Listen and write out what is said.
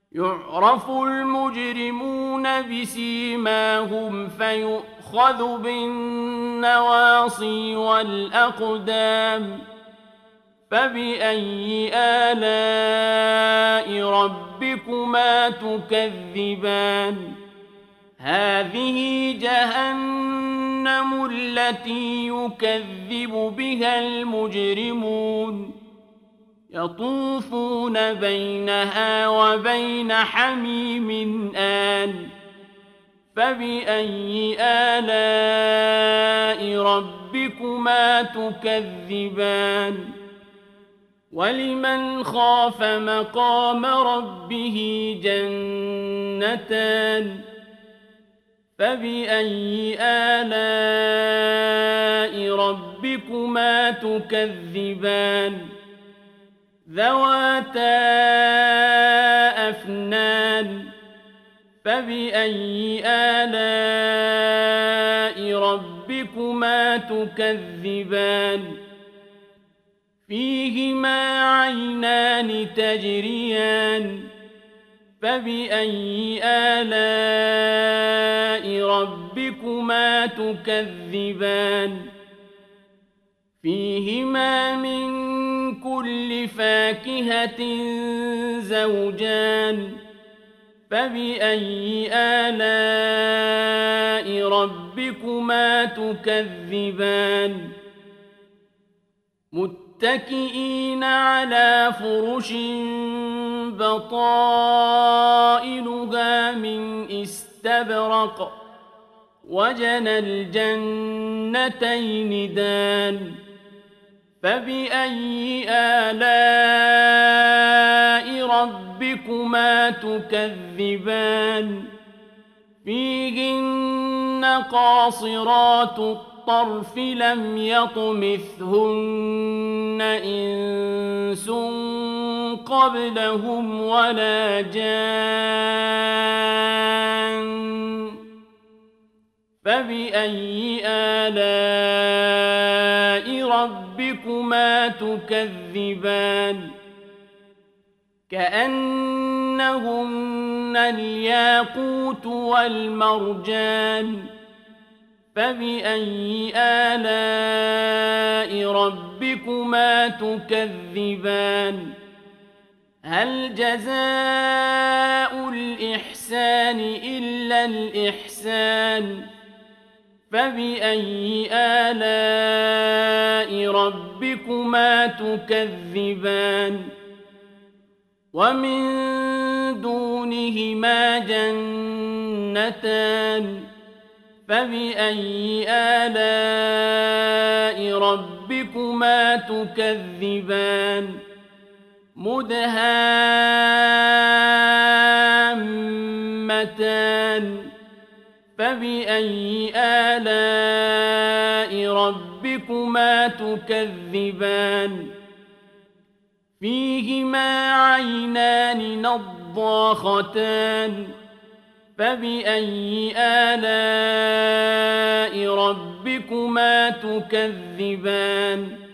يعرف المجرمون بسيماهم فيؤخذ بالنواصي والأقدام فبأي آلاء ربكما تكذبان هذه جهنم التي يكذب بها المجرمون يطوفون بينها وبين حميم آن فبأي آلاء ربكما تكذبان ولمن خاف مقام ربه جنتان فبأي آلاء ربكما تكذبان ذواتا أفنان فبأي آلاء ربكما تكذبان فيهما عينان تجريان فبأي آلاء ربكما تكذبان فيهما من كل فاكهة زوجان فبأي آلاء ربكما تكذبان متكئين على فرش بطائنها من استبرق وجنى الجنتين دان فبأي آلاء ربكما تكذبان فيهن قاصرات الطرف لم يطمثهن إنس قبلهم ولا جان فبأي آلاء ربكما تكذبان كأنهن الياقوت والمرجان فبأي آلاء ربكما تكذبان هل جزاء الإحسان إلا الإحسان فبأي آلاء ربكما تكذبان ومن دونهما جنتان فبأي آلاء ربكما تكذبان مدهامتان فبأي آلاء ربكما تكذبان فيهما عينان نضاختان فبأي آلاء ربكما تكذبان